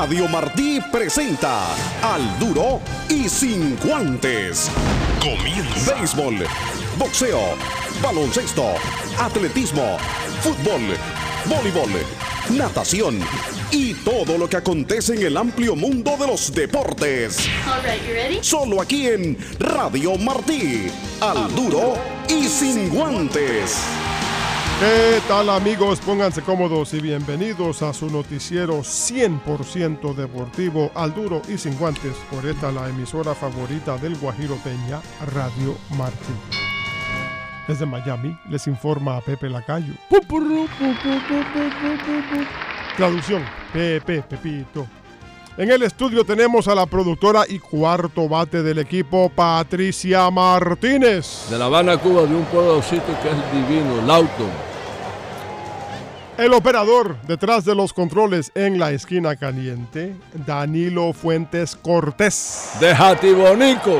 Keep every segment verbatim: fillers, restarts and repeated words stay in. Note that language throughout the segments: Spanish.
Radio Martí presenta Al Duro y Sin Guantes. Comienza. Béisbol, boxeo, baloncesto, atletismo, fútbol, voleibol, natación y todo lo que acontece en el amplio mundo de los deportes. All right, you ready? Solo aquí en Radio Martí. Al Duro y Sin Guantes. ¿Qué tal, amigos? Pónganse cómodos y bienvenidos a su noticiero cien por ciento deportivo, Al Duro y Sin Guantes, por esta la emisora favorita del Guajiro Peña, Radio Martí. Desde Miami les informa a Pepe Lacayo. Traducción, Pepe, Pepito. En el estudio tenemos a la productora y cuarto bate del equipo, Patricia Martínez. De La Habana, Cuba, de un pueblocito que es divino, Lauton. El operador detrás de los controles en la esquina caliente, Danilo Fuentes Cortés. De Jatibonico.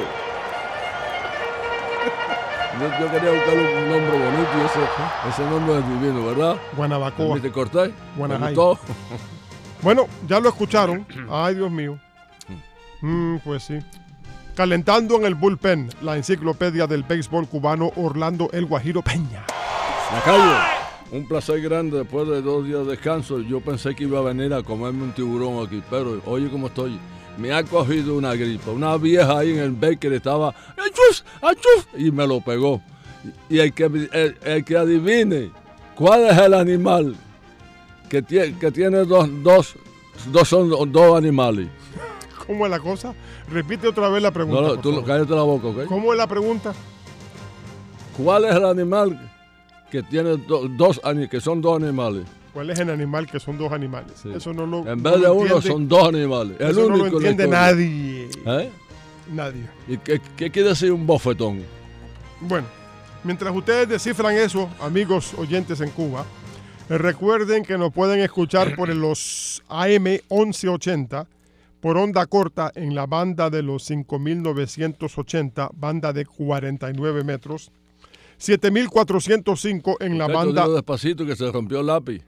Yo, yo quería buscar un nombre bonito y ese, ese nombre es divino, ¿verdad? Guanabacoa. ¿Te corté? Guanajay. ¿Te gustó? Bueno, ya lo escucharon. Ay, Dios mío. Mm, pues sí. Calentando en el bullpen, la enciclopedia del béisbol cubano, Orlando El Guajiro Peña. Lacayo, un placer grande después de dos días de descanso. Yo pensé que iba a venir a comerme un tiburón aquí, pero oye cómo estoy. Me ha cogido una gripa. Una vieja ahí en el baker estaba ¡achus! ¡achus! Y me lo pegó. Y el que, el, el que adivine cuál es el animal que tiene, que tiene dos, dos, dos, son dos animales. ¿Cómo es la cosa? Repite otra vez la pregunta. No, no, tú cállate la boca, ¿ok? ¿Cómo es la pregunta? ¿Cuál es el animal que tiene do, dos que son dos animales? ¿Cuál es el animal que son dos animales? Sí. Eso no lo En no vez de lo uno entiende, son dos animales. El eso único no lo entiende nadie. ¿Eh? Nadie. ¿Y qué, qué quiere decir un bofetón? Bueno, mientras ustedes descifran eso, amigos oyentes en Cuba, recuerden que nos pueden escuchar por los A M once ochenta, por onda corta en la banda de los cinco mil novecientos ochenta, banda de cuarenta y nueve metros, siete mil cuatrocientos cinco en la Muchacho, banda... digo despacito que se rompió el lápiz.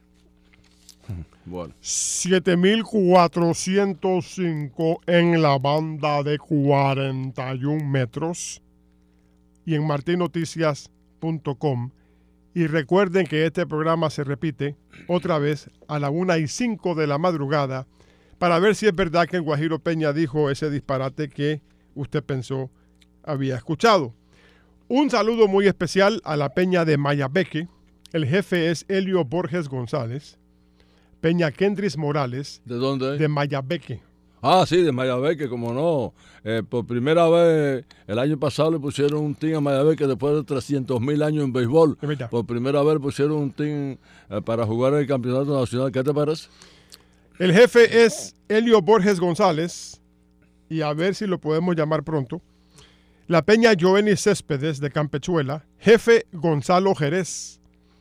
Bueno. siete mil cuatrocientos cinco en la banda de cuarenta y un metros y en martin noticias punto com. Y recuerden que este programa se repite otra vez a la una y cinco de la madrugada para ver si es verdad que el Guajiro Peña dijo ese disparate que usted pensó había escuchado. Un saludo muy especial a la Peña de Mayabeque. El jefe es Helio Borges González. Peña Kendris Morales. ¿De dónde? De Mayabeque. Ah, sí, de Mayabeque, como no. Eh, por primera vez, el año pasado le pusieron un team a Mayabeque después de trescientos mil años en béisbol. Por primera vez le pusieron un team eh, para jugar el campeonato nacional. ¿Qué te parece? El jefe es Helio Borges González. Y a ver si lo podemos llamar pronto. La Peña Joenny Céspedes de Campechuela. Jefe Gonzalo Jerez.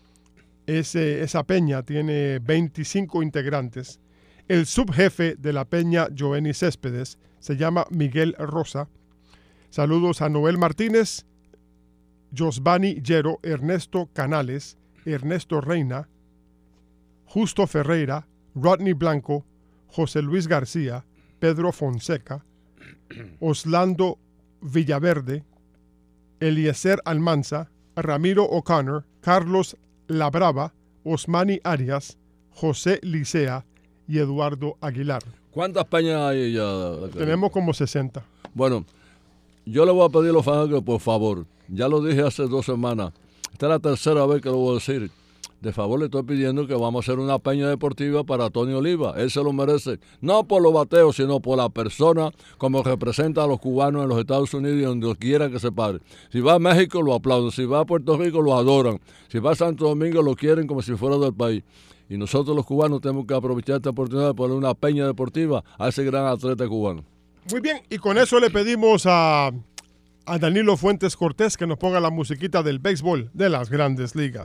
Ese, esa peña tiene veinticinco integrantes. El subjefe de la Peña Joenny Céspedes se llama Miguel Rosa. Saludos a Noel Martínez, Josvani Llero, Ernesto Canales, Ernesto Reina, Justo Ferreira, Rodney Blanco, José Luis García, Pedro Fonseca, Oslando Villaverde, Eliezer Almanza, Ramiro O'Connor, Carlos La Brava, Osmani Arias, José Licea y Eduardo Aguilar. ¿Cuántas peñas hay ya? Tenemos como sesenta. Bueno, yo le voy a pedir a los fanáticos, por favor, ya lo dije hace dos semanas, esta es la tercera vez que lo voy a decir, de favor le estoy pidiendo que vamos a hacer una peña deportiva para Tony Oliva, él se lo merece, no por los bateos, sino por la persona como representa a los cubanos en los Estados Unidos y donde quiera que se pare. Si va a México lo aplauden, si va a Puerto Rico lo adoran, si va a Santo Domingo lo quieren como si fuera del país. Y nosotros los cubanos tenemos que aprovechar esta oportunidad de poner una peña deportiva a ese gran atleta cubano. Muy bien, y con eso le pedimos a, a Danilo Fuentes Cortés que nos ponga la musiquita del béisbol de las Grandes Ligas.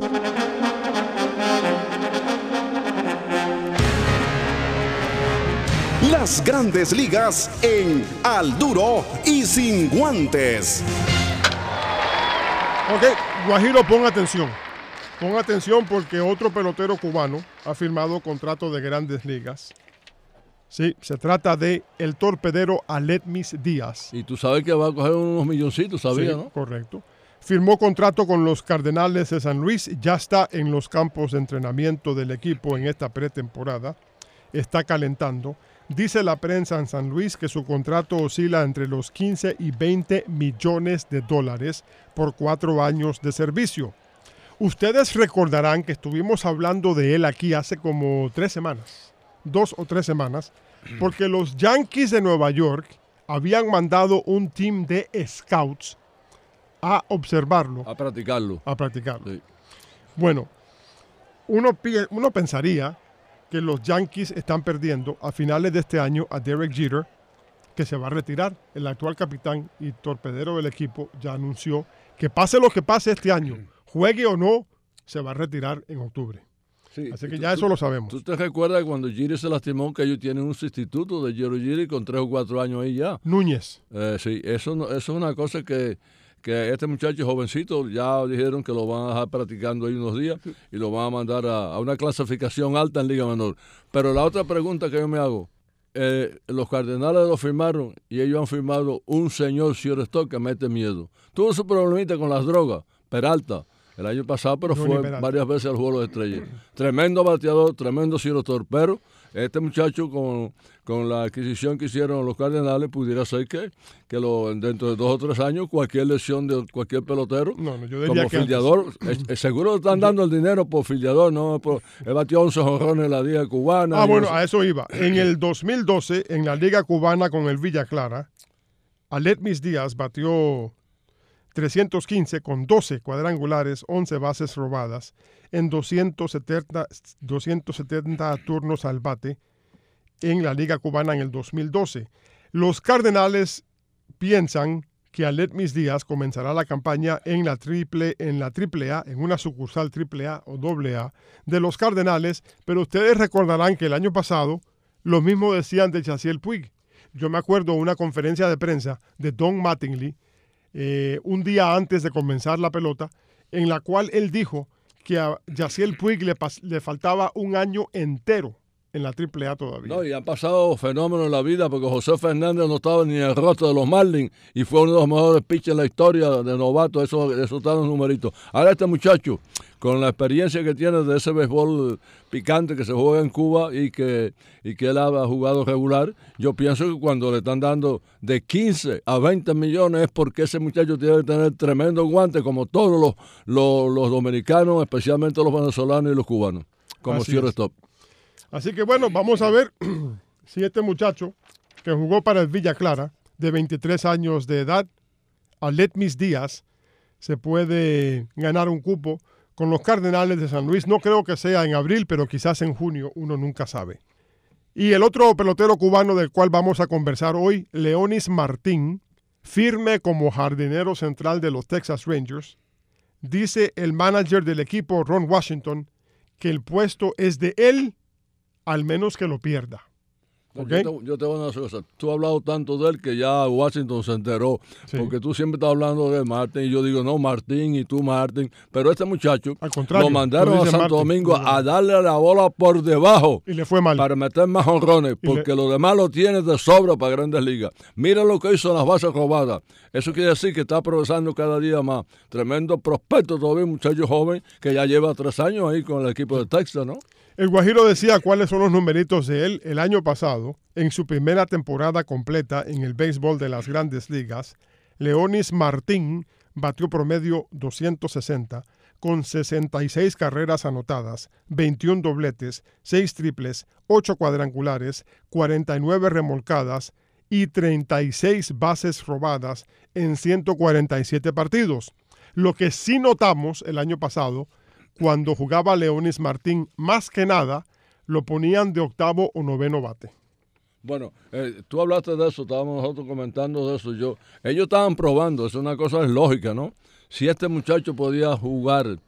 Las Grandes Ligas en Al Duro y Sin Guantes. Ok, Guajiro, pon atención. Pon atención porque otro pelotero cubano ha firmado contrato de Grandes Ligas. Sí, se trata de el torpedero Aledmys Díaz. Y tú sabes que va a coger unos milloncitos, ¿sabías, Sí, no? correcto. Firmó contrato con los Cardenales de San Luis, ya está en los campos de entrenamiento del equipo en esta pretemporada, está calentando. Dice la prensa en San Luis que su contrato oscila entre los quince y veinte millones de dólares por cuatro años de servicio. Ustedes recordarán que estuvimos hablando de él aquí hace como tres semanas, dos o tres semanas, porque los Yankees de Nueva York habían mandado un team de scouts a observarlo, A practicarlo. a practicarlo. Sí. Bueno, uno, pi- uno pensaría que los Yankees están perdiendo a finales de este año a Derek Jeter, que se va a retirar. El actual capitán y torpedero del equipo ya anunció que pase lo que pase este año, juegue o no, se va a retirar en octubre. Sí. Así que Tú- ya tú- eso lo sabemos. ¿Tú te recuerdas cuando Giri se lastimó que ellos tienen un sustituto de Jero Giri con tres o cuatro años ahí ya? Núñez. Eh, sí, eso, no- eso es una cosa que, que este muchacho jovencito ya dijeron que lo van a dejar practicando ahí unos días y lo van a mandar a, a una clasificación alta en Liga Menor. Pero la otra pregunta que yo me hago, eh, los Cardenales lo firmaron y ellos han firmado un señor shortstop que mete miedo. Tuvo su problemita con las drogas, Peralta, el año pasado, pero Johnny fue Peralta. varias veces al Juego de Estrellas. Tremendo bateador, tremendo shortstop, pero este muchacho con, con la adquisición que hicieron los Cardenales pudiera ser que, que lo, dentro de dos o tres años cualquier lesión de cualquier pelotero No, no, yo diría como que antes. fildeador, es- es seguro le están dando el dinero por fildeador, no por, él batió once jonrones en la Liga Cubana. Ah, y bueno, eso. a eso iba. En el dos mil doce, en la Liga Cubana con el Villa Clara, Aledmys Díaz batió trescientos quince con doce cuadrangulares, once bases robadas, en doscientos setenta, doscientos setenta turnos al bate en la Liga Cubana en el dos mil doce. Los Cardenales piensan que Aledmys Díaz comenzará la campaña en la triple en la triple A, en una sucursal triple A o doble A de los Cardenales, pero ustedes recordarán que el año pasado lo mismo decían de Yasiel Puig. Yo me acuerdo de una conferencia de prensa de Don Mattingly eh, un día antes de comenzar la pelota, en la cual él dijo que a Yasiel Puig le, pas- le faltaba un año entero en la triple A todavía. No, y han pasado fenómenos en la vida porque José Fernández no estaba ni en el rostro de los Marlins y fue uno de los mejores pitchers en la historia de novato, eso, eso está en los numeritos. Ahora este muchacho, con la experiencia que tiene de ese béisbol picante que se juega en Cuba y que, y que él ha jugado regular, yo pienso que cuando le están dando de quince a veinte millones es porque ese muchacho tiene que tener tremendo guante como todos los, los, los dominicanos, especialmente los venezolanos y los cubanos, como Así shortstop. Así que bueno, vamos a ver si este muchacho que jugó para el Villa Clara, de veintitrés años de edad, Aledmys Díaz, se puede ganar un cupo con los Cardenales de San Luis. No creo que sea en abril, pero quizás en junio, uno nunca sabe. Y el otro pelotero cubano del cual vamos a conversar hoy, Leonis Martín, firme como jardinero central de los Texas Rangers, dice el manager del equipo, Ron Washington, que el puesto es de él, al menos que lo pierda. ¿Ok? Yo, te, yo te voy a decir una cosa. Tú has hablado tanto de él que ya Washington se enteró. Sí. Porque tú siempre estás hablando de Martín y yo digo, no, Martín y tú, Martín. Pero este muchacho Al contrario, lo mandaron lo a dice Santo Martín. Domingo a darle la bola por debajo Y le fue mal. para meter más honrones. Y le- Porque lo demás lo tiene de sobra para Grandes Ligas. Mira lo que hizo en las bases robadas. Eso quiere decir que está progresando cada día más. Tremendo prospecto todavía, un muchacho joven que ya lleva tres años ahí con el equipo de Texas, ¿no? El Guajiro decía cuáles son los numeritos de él el año pasado, en su primera temporada completa en el béisbol de las Grandes Ligas. Leonis Martín batió promedio doscientos sesenta, con sesenta y seis carreras anotadas, veintiún dobletes, seis triples, ocho cuadrangulares, cuarenta y nueve remolcadas y treinta y seis bases robadas en ciento cuarenta y siete partidos. Lo que sí notamos el año pasado, cuando jugaba Leonis Martín, más que nada, lo ponían de octavo o noveno bate. Bueno, eh, tú hablaste de eso, estábamos nosotros comentando de eso. Yo, ellos estaban probando, es una cosa lógica, ¿no? Si este muchacho podía jugar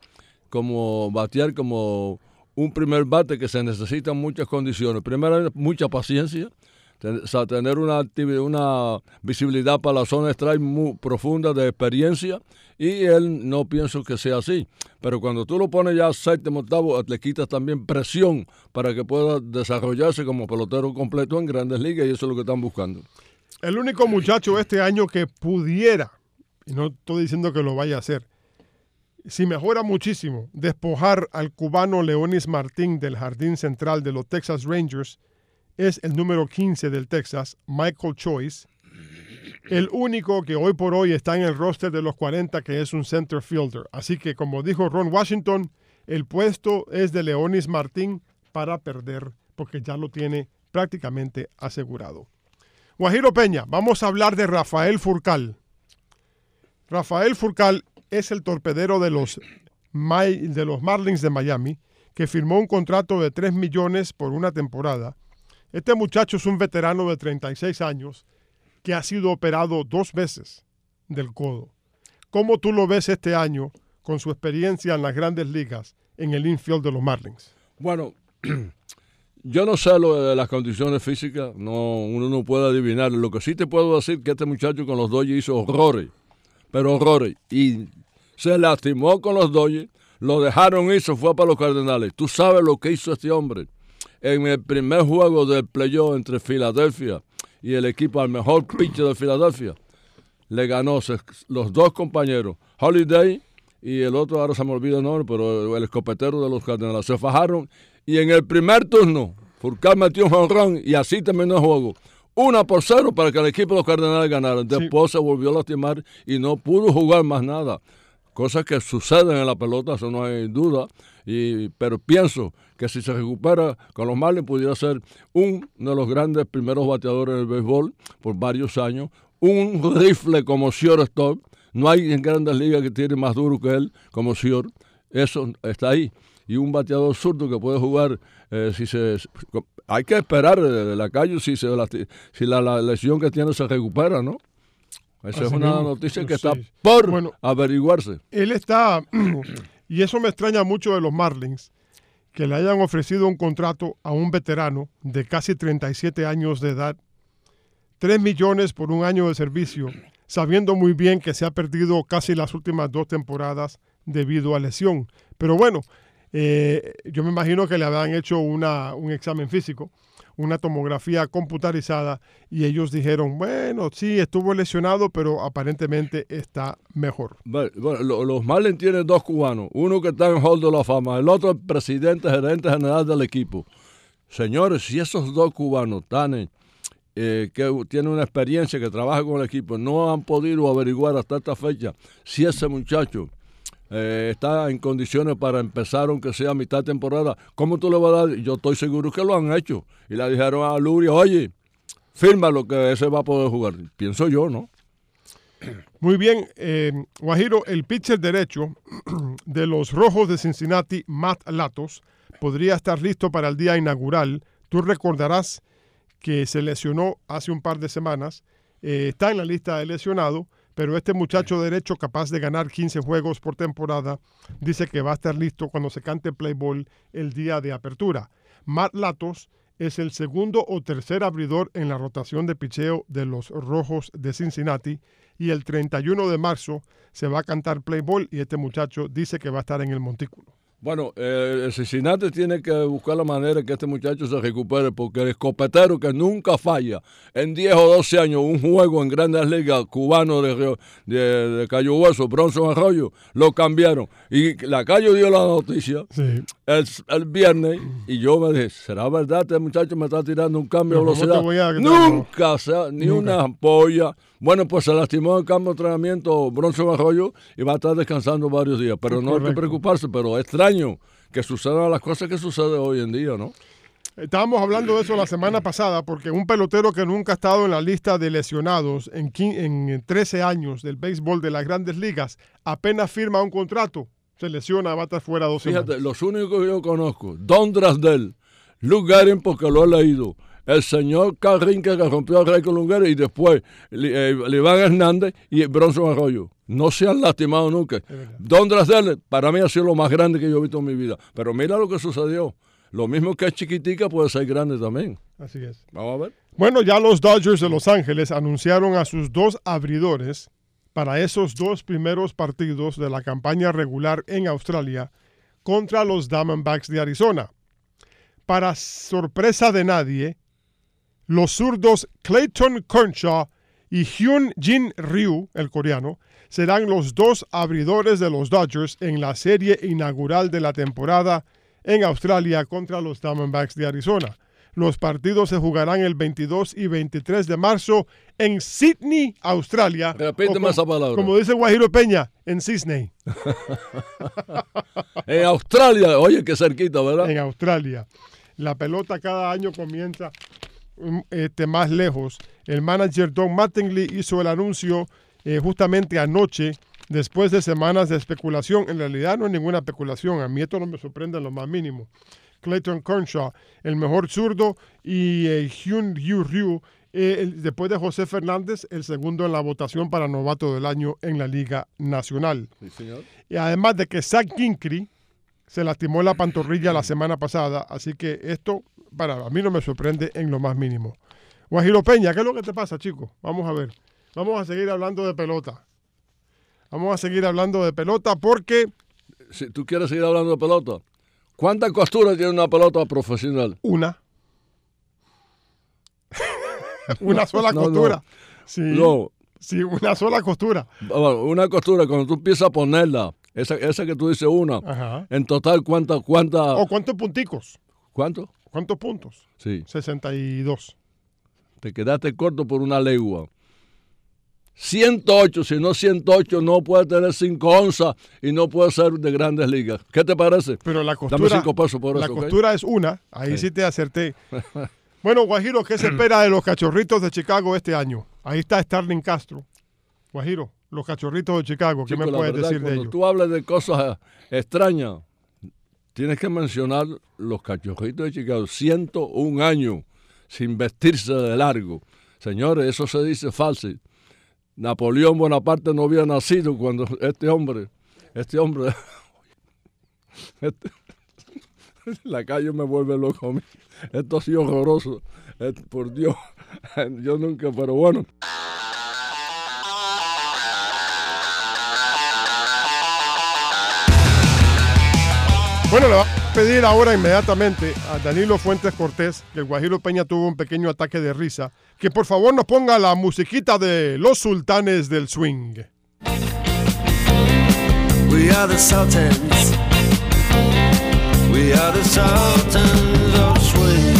como batear como un primer bate que se necesitan muchas condiciones. Primero, mucha paciencia, ten, o sea, tener una actividad, una visibilidad para la zona strike muy profunda de experiencia, y él no pienso que sea así. Pero cuando tú lo pones ya séptimo, octavo, le quitas también presión para que pueda desarrollarse como pelotero completo en Grandes Ligas, y eso es lo que están buscando. El único muchacho este año que pudiera, y no estoy diciendo que lo vaya a hacer, si mejora muchísimo, despojar al cubano Leonis Martín del jardín central de los Texas Rangers, es el número quince del Texas, Michael Choice, el único que hoy por hoy está en el roster de los cuarenta, que es un center fielder. Así que, como dijo Ron Washington, el puesto es de Leonis Martín para perder, porque ya lo tiene prácticamente asegurado. Guajiro Peña, vamos a hablar de Rafael Furcal. Rafael Furcal es el torpedero de los, de los Marlins de Miami, que firmó un contrato de tres millones por una temporada. Este muchacho es un veterano de treinta y seis años que ha sido operado dos veces del codo. ¿Cómo tú lo ves este año con su experiencia en las Grandes Ligas en el infield de los Marlins? Bueno, yo no sé lo de las condiciones físicas, no, uno no puede adivinar. Lo que sí te puedo decir es que este muchacho con los Dodgers hizo horrores, pero horrores, y se lastimó con los Dodgers, lo dejaron y se fue para los Cardenales. Tú sabes lo que hizo este hombre en el primer juego del playoff entre Filadelfia y el equipo al mejor pitcher de Filadelfia. Le ganó se, los dos compañeros, Holiday y el otro, ahora se me olvida el nombre, pero el escopetero de los Cardenales. Se fajaron y en el primer turno Furcal metió un jonrón y así terminó el juego. Una por cero para que el equipo de los Cardenales ganara. Después sí, se volvió a lastimar y no pudo jugar más nada. Cosas que suceden en la pelota, eso no hay duda. Y, pero pienso que si se recupera con los Marlins pudiera ser uno de los grandes primeros bateadores del béisbol por varios años. Un rifle como shortstop. No hay en Grandes Ligas que tiene más duro que él como short. Eso está ahí. Y un bateador zurdo que puede jugar, eh, si se, hay que esperar de la calle si, se, la, si la, la lesión que tiene se recupera, ¿no? Esa es una mismo, noticia que sí, está por bueno, averiguarse. Él está, y eso me extraña mucho de los Marlins, que le hayan ofrecido un contrato a un veterano de casi treinta y siete años de edad, tres millones por un año de servicio, sabiendo muy bien que se ha perdido casi las últimas dos temporadas debido a lesión. Pero bueno, Eh, yo me imagino que le habían hecho una, un examen físico, una tomografía computarizada, y ellos dijeron, bueno, sí, estuvo lesionado, pero aparentemente está mejor. Bueno, los Marlins tienen dos cubanos, uno que está en Hall de la Fama, el otro el presidente, gerente general del equipo. Señores, si esos dos cubanos están eh, que tienen una experiencia, que trabajan con el equipo, no han podido averiguar hasta esta fecha si ese muchacho Eh, está en condiciones para empezar, aunque sea a mitad de temporada, ¿cómo tú le vas a dar? Yo estoy seguro que lo han hecho. Y le dijeron a Luria, oye, firma lo que ese va a poder jugar. Pienso yo, ¿no? Muy bien, eh, Guajiro, el pitcher derecho de los Rojos de Cincinnati, Matt Latos, podría estar listo para el día inaugural. Tú recordarás que se lesionó hace un par de semanas, eh, está en la lista de lesionados, pero este muchacho derecho, capaz de ganar quince juegos por temporada, dice que va a estar listo cuando se cante play ball el día de apertura. Matt Latos es el segundo o tercer abridor en la rotación de picheo de los Rojos de Cincinnati, y el treinta y uno de marzo se va a cantar play ball y este muchacho dice que va a estar en el montículo. Bueno, eh, el Cincinnati tiene que buscar la manera que este muchacho se recupere, porque el escopetero que nunca falla en diez o doce años un juego en Grandes Ligas cubano de, de, de Cayo Hueso, Bronson Arroyo, lo cambiaron. Y la Cayo dio la noticia sí. el, el viernes y yo me dije, ¿será verdad este muchacho me está tirando un cambio de velocidad? Nunca, o sea, ni Nunca. Una ampolla. Bueno, pues se lastimó en el campo de entrenamiento Bronson Arroyo y va a estar descansando varios días. Pero no hay que preocuparse, pero es extraño que sucedan las cosas que suceden hoy en día, ¿no? Estábamos hablando de eso la semana pasada, porque un pelotero que nunca ha estado en la lista de lesionados en, en trece años del béisbol de las Grandes Ligas, apenas firma un contrato, se lesiona, va a estar fuera dos Fíjate, semanas. Los únicos que yo conozco, Don Drasdell, Luke Garen, porque lo he leído, el señor Carl Rinker, que rompió el récord Lunguero, y después eh, Iván Hernández y Bronson Arroyo. No se han lastimado nunca. Don Drasdell, para mí ha sido lo más grande que yo he visto en mi vida. Pero mira lo que sucedió. Lo mismo que es chiquitica puede ser grande también. Así es. Vamos a ver. Bueno, ya los Dodgers de Los Ángeles anunciaron a sus dos abridores para esos dos primeros partidos de la campaña regular en Australia contra los Diamondbacks de Arizona. Para sorpresa de nadie, los zurdos Clayton Kershaw y Hyun Jin Ryu, el coreano, serán los dos abridores de los Dodgers en la serie inaugural de la temporada en Australia contra los Diamondbacks de Arizona. Los partidos se jugarán el veintidós y veintitrés de marzo en Sydney, Australia. Repíteme esa palabra. Como dice Guajiro Peña, en Sydney. En Australia, oye, qué cerquita, ¿verdad? En Australia. La pelota cada año comienza este, más lejos. El manager Don Mattingly hizo el anuncio eh, justamente anoche, después de semanas de especulación. En realidad no es ninguna especulación. A mí esto no me sorprende en lo más mínimo. Clayton Kershaw, el mejor zurdo, y eh, Hyun Jin Ryu, eh, el, después de José Fernández, el segundo en la votación para novato del año en la Liga Nacional. Sí, señor. Y además de que Zach Ginkley se lastimó la pantorrilla la semana pasada, así que esto para a mí no me sorprende en lo más mínimo. Guajiro Peña, ¿qué es lo que te pasa, chico? Vamos a ver. Vamos a seguir hablando de pelota. Vamos a seguir hablando de pelota porque... Si tú quieres seguir hablando de pelota, ¿cuántas costuras tiene una pelota profesional? Una. Una sola no, costura. No. Sí, no. Sí, una sola costura. Una costura, cuando tú empiezas a ponerla, esa, esa que tú dices una, Ajá. en total, ¿cuántas? Cuánta, ¿O cuántos punticos? ¿Cuánto? ¿Cuántos puntos? Sí. sesenta y dos. Te quedaste corto por una legua. ciento ocho, si no ciento ocho, no puede tener cinco onzas y no puede ser de grandes ligas. ¿Qué te parece? Pero la costura, Dame cinco pesos por la eso, costura ¿okay? es una. Ahí sí, sí te acerté. Bueno, Guajiro, ¿qué se espera de los Cachorritos de Chicago este año? Ahí está Starling Castro. Guajiro, los Cachorritos de Chicago, ¿qué Chico, me puedes verdad, decir de cuando ellos? tú hablas de cosas extrañas, tienes que mencionar los Cachorritos de Chicago. ciento un años sin vestirse de largo. Señores, eso se dice fácil. Napoleón Bonaparte no había nacido cuando este hombre, este hombre, este, la calle me vuelve loco a mí. Esto ha sido horroroso, esto, por Dios, yo nunca, pero bueno. Bueno, le vamos a pedir ahora inmediatamente a Danilo Fuentes Cortés, que el Guajiro Peña tuvo un pequeño ataque de risa, que por favor nos ponga la musiquita de Los Sultanes del Swing. We are the Sultans. We are the Sultans of Swing.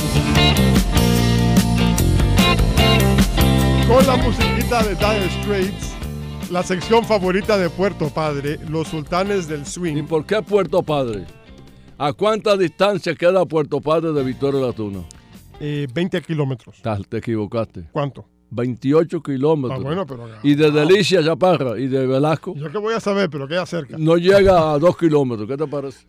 Con la musiquita de Dire Straits, la sección favorita de Puerto Padre, Los Sultanes del ¿Y Swing. por qué Puerto Padre? ¿A cuánta distancia queda Puerto Padre de Victoria La Tuna? Eh, veinte kilómetros. Te equivocaste. ¿Cuánto? veintiocho kilómetros. Ah, bueno, pero... Y de Delicia Chaparra y de Velasco Yo qué voy a saber, pero queda cerca. no llega a dos kilómetros. ¿Qué te parece?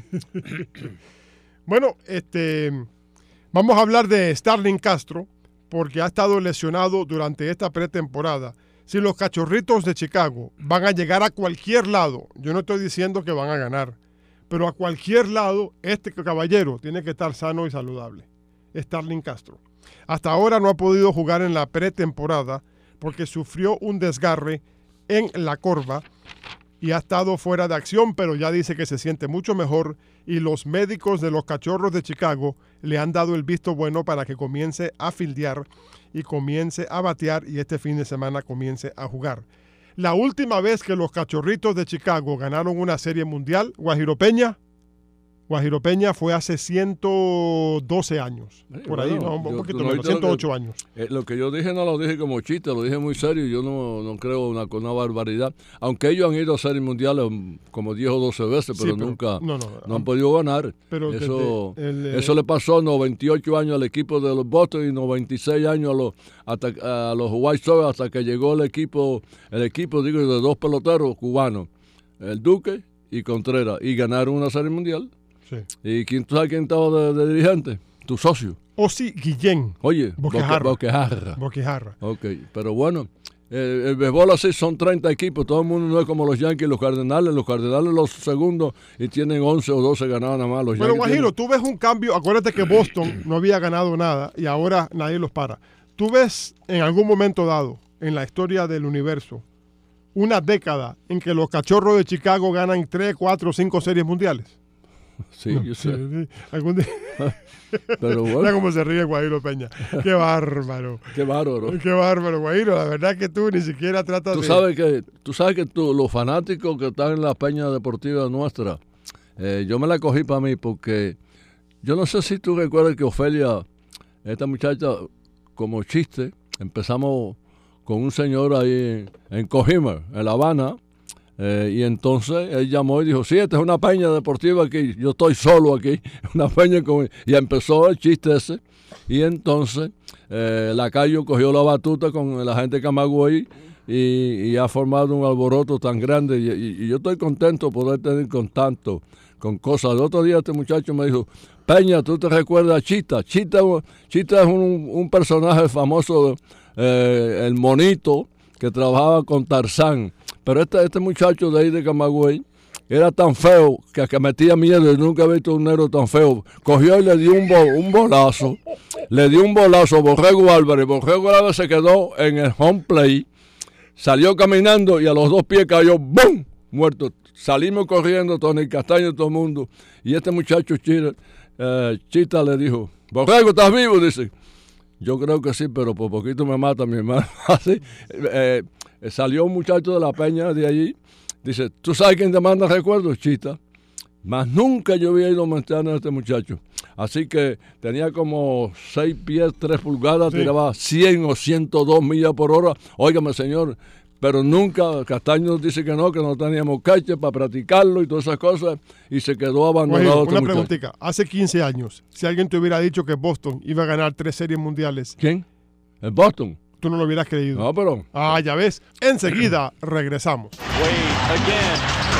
Bueno, este, vamos a hablar de Starling Castro, porque ha estado lesionado durante esta pretemporada. Si los Cachorritos de Chicago van a llegar a cualquier lado, yo no estoy diciendo que van a ganar, pero a cualquier lado, este caballero tiene que estar sano y saludable. Starling Castro. Hasta ahora no ha podido jugar en la pretemporada porque sufrió un desgarre en la corva y ha estado fuera de acción, pero ya dice que se siente mucho mejor y los médicos de los Cachorros de Chicago le han dado el visto bueno para que comience a fildear y comience a batear y este fin de semana comience a jugar. La última vez que los Cachorritos de Chicago ganaron una serie mundial, Guajiro Peña, Guajiro Peña fue hace ciento doce años, Sí, por bueno, ahí, no, un yo- poquito tú no menos, oíste lo ciento ocho que- años. Eh, lo que yo dije no lo dije como chiste, lo dije muy serio. Yo no, no creo una, una barbaridad. Aunque ellos han ido a series mundiales mm, como diez o doce veces, pero, Sí, pero nunca no, no, no han podido ganar. pero eso desde el, eh, eso le pasó a noventa y ocho años al equipo de los Boston y noventa y seis años a los, hasta, a los White Sox hasta que llegó el equipo, el equipo digo, de dos peloteros cubanos, el Duque y Contreras, y ganaron una serie mundial. sí. ¿Y quién, tú sabes quién estaba de, de dirigente? Tu socio. Osi Guillén, Oye, Boquejarra. Boque- Boquejarra. Boquijarra. Ok, pero bueno, eh, el béisbol así son treinta equipos, todo el mundo no es como los Yankees y los Cardenales, los Cardenales los segundos y tienen once o doce ganados nada más. Los Bueno, Yankees Guajiro, tienen- tú ves un cambio, acuérdate que Boston no había ganado nada y ahora nadie los para. ¿Tú ves en algún momento dado en la historia del universo una década en que los Cachorros de Chicago ganan tres, cuatro, cinco series mundiales? Sí, No, yo sé. sí, sí. Algún día. Pero bueno. Mira cómo se ríe Guajiro Peña. Qué bárbaro. Qué bárbaro. Qué bárbaro, Guajiro. La verdad que tú ni siquiera tratas Tú de... sabes que, tú sabes que tú, los fanáticos que están en la peña deportiva nuestra, eh, yo me la cogí para mí porque yo no sé si tú recuerdas que Ofelia, esta muchacha, como chiste, empezamos con un señor ahí en, en Cojimer, en La Habana, eh, y entonces él llamó y dijo, sí, esta es una peña deportiva aquí, yo estoy solo aquí, una peña con... Y empezó el chiste ese, y entonces eh, Lacayo cogió la batuta con la gente de Camagüey y, y ha formado un alboroto tan grande, y, y, y yo estoy contento de poder tener contacto con cosas. El otro día este muchacho me dijo, Peña, ¿tú te recuerdas a Chita? Chita, Chita es un, un personaje famoso, eh, el monito, que trabajaba con Tarzán. Pero este, este muchacho de ahí de Camagüey era tan feo que, que metía miedo. Yo nunca he visto un negro tan feo. Cogió y le dio un, bo, un bolazo. Le dio un bolazo a Borrego Álvarez. Borrego Álvarez se quedó en el home play. Salió caminando y a los dos pies cayó, ¡bum!, muerto. Salimos corriendo, Tony Castaño y todo el mundo. Y este muchacho Chita, eh, Chita le dijo, Borrego, ¿estás vivo? Dice, yo creo que sí, pero por poquito me mata mi hermano. Así, eh, salió un muchacho de la peña de allí. Dice, ¿tú sabes quién te manda recuerdos? Chita. Más nunca yo había ido a mencionar a este muchacho. Así que tenía como seis pies, tres pulgadas, sí. Tiraba cien o ciento dos millas por hora. Óigame, señor, pero nunca, Castaño nos dice que no, que no teníamos cache para practicarlo y todas esas cosas, y se quedó abandonado. Oye, este una preguntita, hace quince años, si alguien te hubiera dicho que Boston iba a ganar tres series mundiales. ¿Quién? ¿El Boston? Tú no lo hubieras creído. No, pero... Ah, ya ves. Enseguida regresamos. Wade again.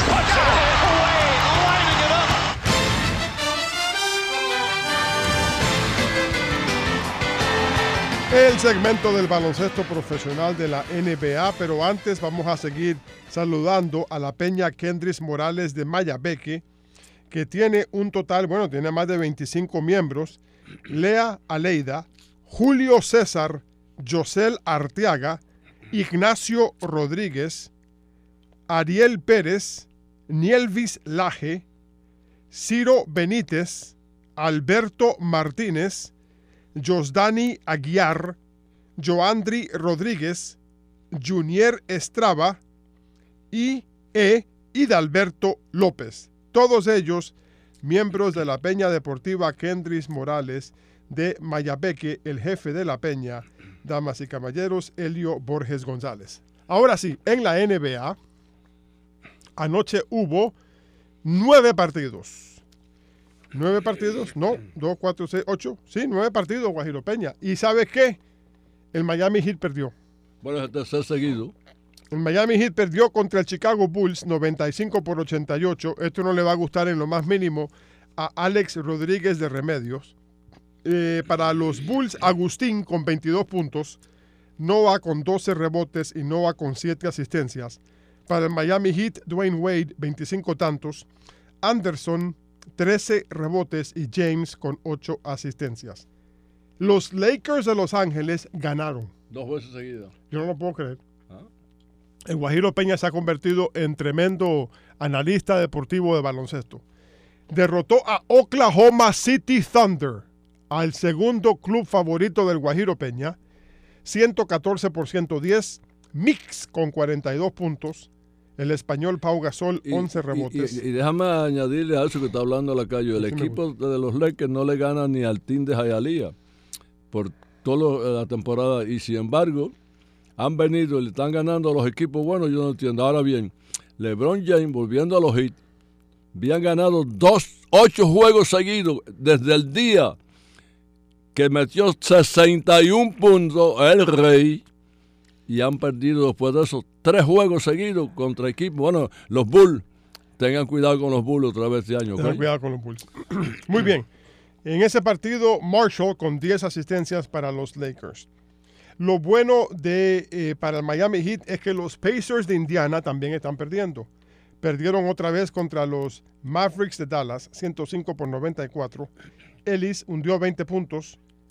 El segmento del baloncesto profesional de la N B A, pero antes vamos a seguir saludando a la peña Kendris Morales de Mayabeque, que tiene un total, bueno, tiene más de veinticinco miembros. Lea Aleida, Julio César, Yosel Arteaga, Ignacio Rodríguez, Ariel Pérez, Nielvis Laje, Ciro Benítez, Alberto Martínez, Josdani Aguiar, Joandri Rodríguez, Junier Estraba y E. Hidalberto López. Todos ellos miembros de la Peña Deportiva Kendris Morales de Mayabeque, el jefe de la peña, damas y caballeros, Elio Borges González. Ahora sí, en la N B A, anoche hubo nueve partidos. ¿Nueve partidos? No, dos, cuatro, seis, ocho. Sí, nueve partidos, Guajiro Peña. ¿Y sabes qué? El Miami Heat perdió. Bueno, es el tercer seguido. El Miami Heat perdió contra el Chicago Bulls noventa y cinco por ochenta y ocho. Esto no le va a gustar en lo más mínimo a Alex Rodríguez de Remedios. Eh, para los Bulls, Agustín con veintidós puntos, Noah con doce rebotes y Noah con siete asistencias. Para el Miami Heat, Dwayne Wade, veinticinco tantos, Anderson, trece rebotes y James con ocho asistencias. Los Lakers de Los Ángeles ganaron. Dos veces seguidas. Yo no lo puedo creer. ¿Ah? El Guajiro Peña se ha convertido en tremendo analista deportivo de baloncesto. Derrotó a Oklahoma City Thunder, al segundo club favorito del Guajiro Peña, ciento catorce por ciento diez, Mix con cuarenta y dos puntos, el español Pau Gasol, Y- once y- rebotes. Y, y déjame añadirle a eso que está hablando la calle. El Sí, me equipo de los Lakers no le gana ni al team de Hialeah por toda la temporada. Y sin embargo, han venido y le están ganando a los equipos buenos. Yo no entiendo. Ahora bien, LeBron James, volviendo a los Heat, habían ganado dos, ocho juegos seguidos desde el día que metió sesenta y un puntos el Rey. Y han perdido después de esos tres juegos seguidos contra equipos. Bueno, los Bulls, tengan cuidado con los Bulls otra vez este año. Tengan ¿ok? cuidado con los Bulls. Muy bien. En ese partido, Marshall con diez asistencias para los Lakers. Lo bueno de, eh, para el Miami Heat es que los Pacers de Indiana también están perdiendo. Perdieron otra vez contra los Mavericks de Dallas, ciento cinco por noventa y cuatro. Ellis hundió veinte puntos.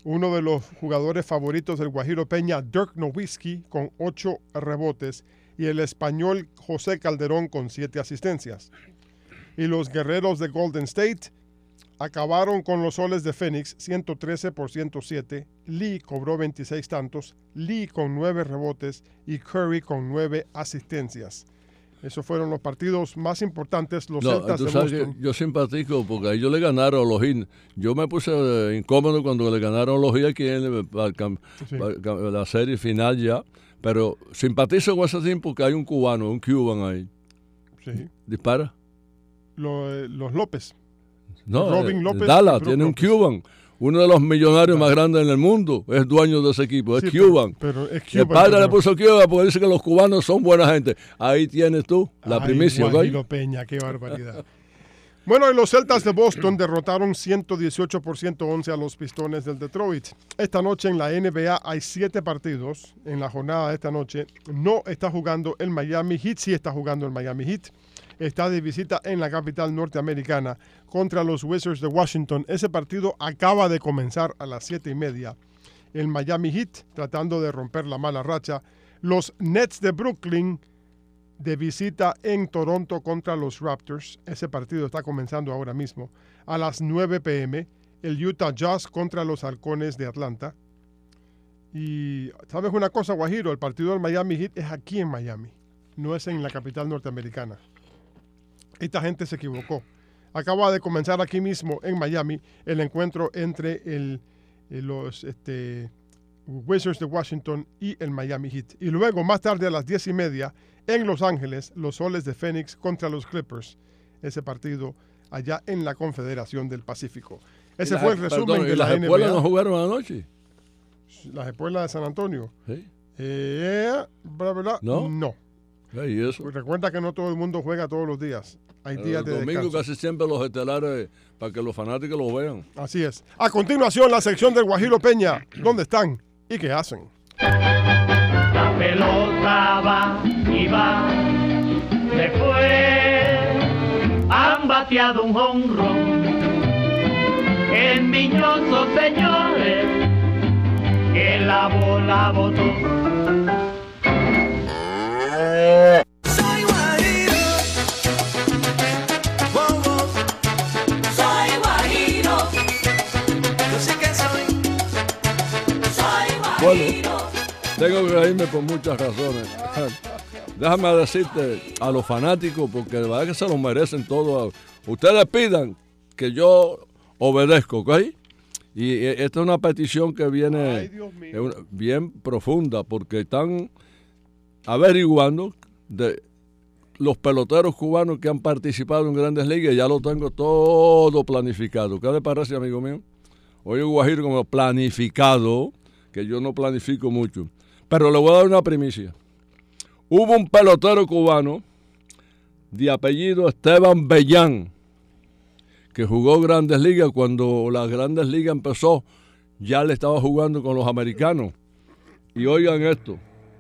Uno de los jugadores favoritos del Guajiro Peña, Dirk Nowitzki, con ocho rebotes, y el español José Calderón con siete asistencias. Y los guerreros de Golden State acabaron con los soles de Phoenix ciento trece por ciento siete. Lee cobró veintiséis tantos, Lee con nueve rebotes y Curry con nueve asistencias. Esos fueron los partidos más importantes, los no, Celtas tú de sabes Boston. que yo simpatico porque a ellos le ganaron a los Heat. Yo me puse eh, incómodo cuando le ganaron a los Heat aquí en el- para el cam- Sí. para la serie final ya. Pero simpatizo con ese team porque hay un cubano, un cuban ahí. Sí. Dispara. Lo- eh, los López. No, Robin eh, López y Dallas Brook tiene un López. cuban. Uno de los millonarios más grandes en el mundo es dueño de ese equipo, es Sí, Cuban. Pero, pero es El Cuban. padre pero- le puso Cuba porque dice que los cubanos son buena gente. Ahí tienes tú la Ay, primicia, ¿ok? Guajiro Peña, qué barbaridad. Bueno, y los Celtas de Boston derrotaron ciento dieciocho por ciento once a los Pistones del Detroit. Esta noche en la N B A hay siete partidos en la jornada de esta noche. No está jugando el Miami Heat, sí está jugando el Miami Heat. Está de visita en la capital norteamericana contra los Wizards de Washington. Ese partido acaba de comenzar a las siete y media. El Miami Heat tratando de romper la mala racha. Los Nets de Brooklyn de visita en Toronto contra los Raptors. Ese partido está comenzando ahora mismo. A las nueve pe eme, el Utah Jazz contra los Halcones de Atlanta. Y, ¿sabes una cosa, Guajiro? El partido del Miami Heat es aquí en Miami. No es en la capital norteamericana. Esta gente se equivocó. Acaba de comenzar aquí mismo en Miami el encuentro entre el, el- los este, Wizards de Washington y el Miami Heat. Y luego, más tarde a las diez y media, en Los Ángeles, los Soles de Phoenix contra los Clippers. Ese partido allá en la Confederación del Pacífico. Ese Y fue el las- resumen perdón, de ¿y la las N B escuelas A. no jugaron anoche? Las escuelas de San Antonio. ¿Sí? Eh, bla, bla, ¿No? No. ¿Y eso? Pues recuerda que no todo el mundo juega todos los días. Hay El días de domingo descanso. casi siempre los estelares para que los fanáticos lo vean. Así es. A continuación, la sección del Guajiro Peña. ¿Dónde están y qué hacen? La pelota va y va, se fue, han bateado un jonrón. Enviñosos señores, que la bola botó. Soy guajiro. Wow, wow. Soy guajiro. Yo sí que soy. Soy Bueno, tengo que reírme por muchas razones. Déjame decirte a los fanáticos, porque de verdad que se lo merecen todos. Ustedes pidan que yo obedezco, ¿ok? Y eh, esta es una petición que viene Ay, Dios mío. es una- bien profunda, porque están averiguando de los peloteros cubanos que han participado en Grandes Ligas. Ya lo tengo todo planificado. ¿Qué le parece, amigo mío? Oye, Guajiro, como planificado, que yo no planifico mucho. Pero le voy a dar una primicia. Hubo un pelotero cubano de apellido Esteban Bellán, que jugó Grandes Ligas. Cuando las Grandes Ligas empezó, ya le estaba jugando con los americanos. Y oigan esto,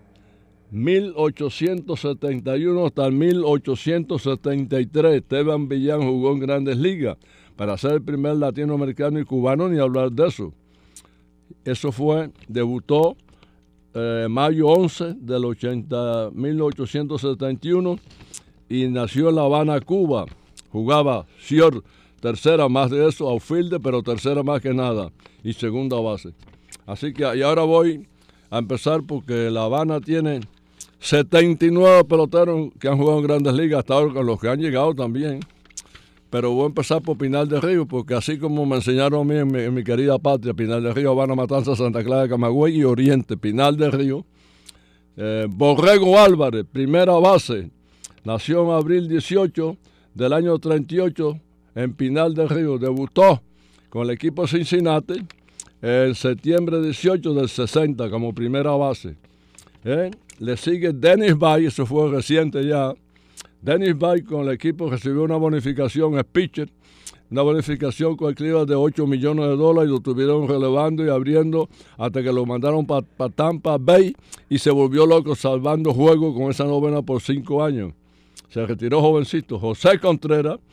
mil ochocientos setenta y uno hasta el mil ochocientos setenta y tres, Esteban Bellán jugó en Grandes Ligas para ser el primer latinoamericano y cubano, ni hablar de eso. Eso fue, debutó eh, mayo once del ochenta, mil ochocientos setenta y uno y nació en La Habana, Cuba. Jugaba short, tercera más de eso, outfielder, pero tercera más que nada, y segunda base. Así que y ahora voy a empezar porque La Habana tiene setenta y nueve peloteros que han jugado en Grandes Ligas hasta ahora, con los que han llegado también. Pero voy a empezar por Pinar del Río, porque así como me enseñaron a mí en mi, en mi querida patria, Pinar del Río, Habana, Matanza, Santa Clara de Camagüey y Oriente, Pinar del Río. Eh, Borrego Álvarez, primera base, nació en abril dieciocho del año treinta y ocho en Pinar del Río. Debutó con el equipo Cincinnati en septiembre dieciocho del sesenta como primera base. Eh, Le sigue Dennis Bay, eso fue reciente ya. Dennis Bay con el equipo recibió una bonificación, es pitcher, una bonificación con el Cleveland de ocho millones de dólares, y lo estuvieron relevando y abriendo hasta que lo mandaron para pa Tampa Bay y se volvió loco salvando juegos con esa novena por cinco años. Se retiró jovencito. José Contreras,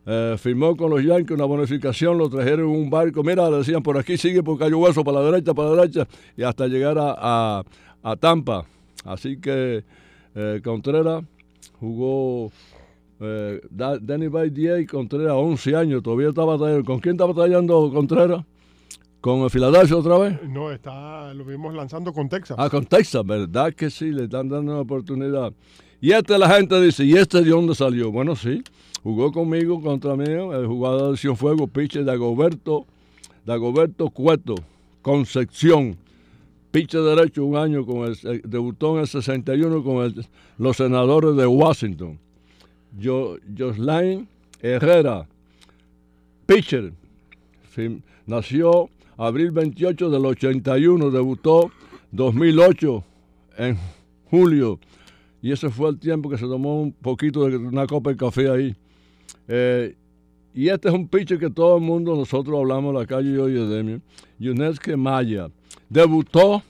Eh, firmó con los Yankees una bonificación, lo trajeron en un barco. Mira, le decían, por aquí sigue por Cayo Hueso, para la derecha, para la derecha, y hasta llegar a, a, a Tampa. Así que eh, Contreras jugó, eh, Danny Bay diez y Contreras once años, todavía está batallando. ¿Con quién está batallando Contreras? ¿Con el Philadelphia otra vez? No, está, lo vimos lanzando con Texas. Ah, con Texas, ¿verdad que sí? Le están dando una oportunidad. Y este la gente dice, ¿y este de dónde salió? Bueno, sí, jugó conmigo, contra mí, el jugador de Cienfuegos, pitcher Dagoberto, Dagoberto Cueto, Concepción, pitcher derecho un año, con el, eh, debutó en el sesenta y uno con el, los Senadores de Washington. Yo, Joslain Herrera, pitcher, fin, nació abril veintiocho del ochenta y uno, debutó dos mil ocho en julio. Y ese fue el tiempo que se tomó un poquito de una copa de café ahí. Eh, y este es un pitcher que todo el mundo, nosotros hablamos en la calle, yo y Edemio, Yuneski Maya. Debutó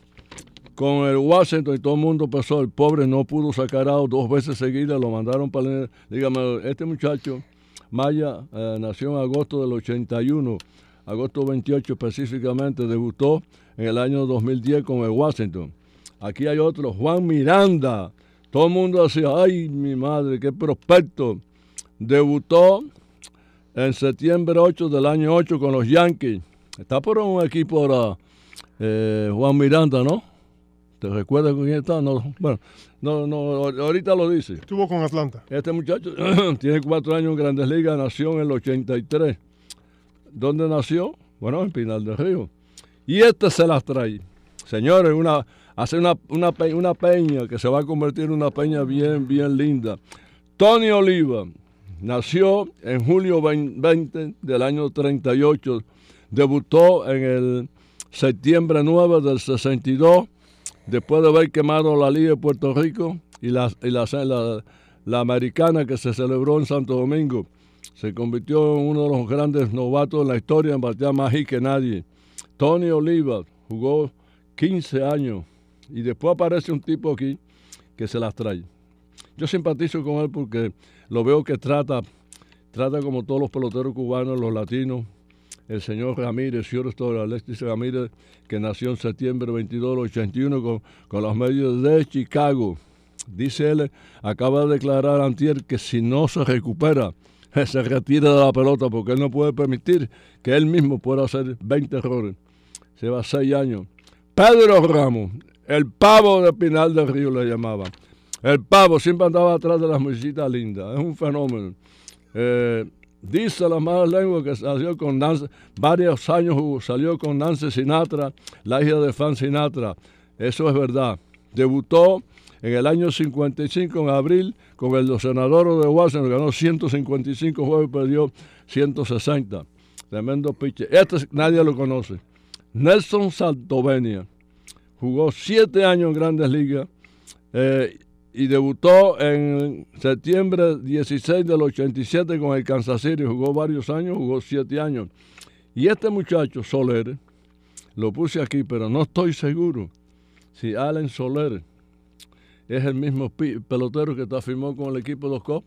con el Washington y todo el mundo pasó. El pobre no pudo sacar out dos veces seguidas, lo mandaron para... Dígame, este muchacho, Maya, eh, nació en agosto del ochenta y uno, agosto veintiocho específicamente, debutó en el año dos mil diez con el Washington. Aquí hay otro, Juan Miranda. Todo el mundo decía, ay, mi madre, qué prospecto. Debutó en septiembre ocho del año ocho con los Yankees. Está por un equipo ahora, eh, Juan Miranda, ¿no? ¿Te recuerdas con quién está? No, bueno, no, no, ahorita lo dice. Estuvo con Atlanta. Este muchacho tiene cuatro años en Grandes Ligas, nació en el ochenta y tres. ¿Dónde nació? Bueno, en Pinal del Río. Y este se las trae. Señores, una... hace una, una, pe una peña que se va a convertir en una peña bien, bien linda. Tony Oliva nació en julio veinte del año treinta y ocho, debutó en el septiembre nueve del sesenta y dos, después de haber quemado la Liga de Puerto Rico y la, y la, la, la americana que se celebró en Santo Domingo. Se convirtió en uno de los grandes novatos de la historia en batear más hit que nadie. Tony Oliva jugó quince años. Y después aparece un tipo aquí que se las trae. Yo simpatizo con él porque lo veo que trata, trata como todos los peloteros cubanos, los latinos. El señor Ramírez, señor Alexis Ramírez, que nació en septiembre veintidós del ochenta y uno con, con los medios de Chicago. Dice él, acaba de declarar antier que si no se recupera, se retira de la pelota porque él no puede permitir que él mismo pueda hacer veinte errores. Se va seis años. Pedro Ramos, el pavo de Pinal del Río le llamaban. El pavo siempre andaba atrás de las muchachitas lindas. Es un fenómeno. Eh, dice la mala lengua que salió con Nancy, varios años salió con Nancy Sinatra, la hija de Frank Sinatra. Eso es verdad. Debutó en el año cincuenta y cinco, en abril, con el los Senadores de Washington. Ganó ciento cincuenta y cinco juegos y perdió ciento sesenta. Tremendo pitcher. Este nadie lo conoce. Nelson Santovenia. Jugó siete años en Grandes Ligas eh, y debutó en septiembre dieciséis del ochenta y siete con el Kansas City. Jugó varios años, jugó siete años. Y este muchacho, Soler, lo puse aquí, pero no estoy seguro si Allen Soler es el mismo pelotero que está firmado con el equipo de los Cubs.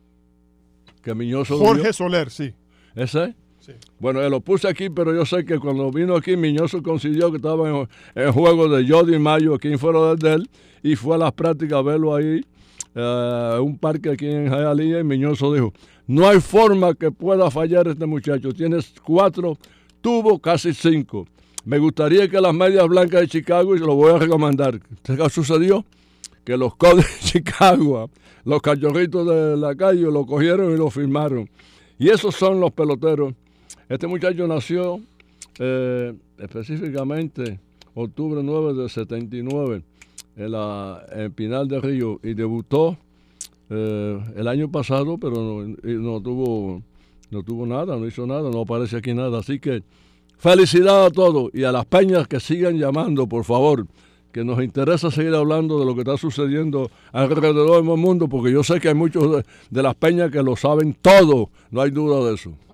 Que Miñoso Jorge dio. Soler, sí. ¿Ese? Sí. Bueno, él lo puse aquí, pero yo sé que cuando vino aquí, Miñoso coincidió que estaba en el juego de Jody Mayo, aquí en fuera de él, y fue a las prácticas a verlo ahí, eh, un parque aquí en Hialeah, y Miñoso dijo, no hay forma que pueda fallar este muchacho, tienes cuatro, tuvo casi cinco. Me gustaría que las medias blancas de Chicago, y se lo voy a recomendar, ¿qué sucedió? Que los Cubs de Chicago, los cachorritos de la calle, lo cogieron y lo firmaron. Y esos son los peloteros. Este muchacho nació eh, específicamente octubre nueve del setenta y nueve en, la, en Pinal del Río y debutó eh, el año pasado, pero no, no, tuvo, no tuvo nada, no hizo nada, no aparece aquí nada. Así que felicidad a todos y a las peñas que sigan llamando, por favor, que nos interesa seguir hablando de lo que está sucediendo alrededor del mundo, porque yo sé que hay muchos de, de las peñas que lo saben todo, no hay duda de eso.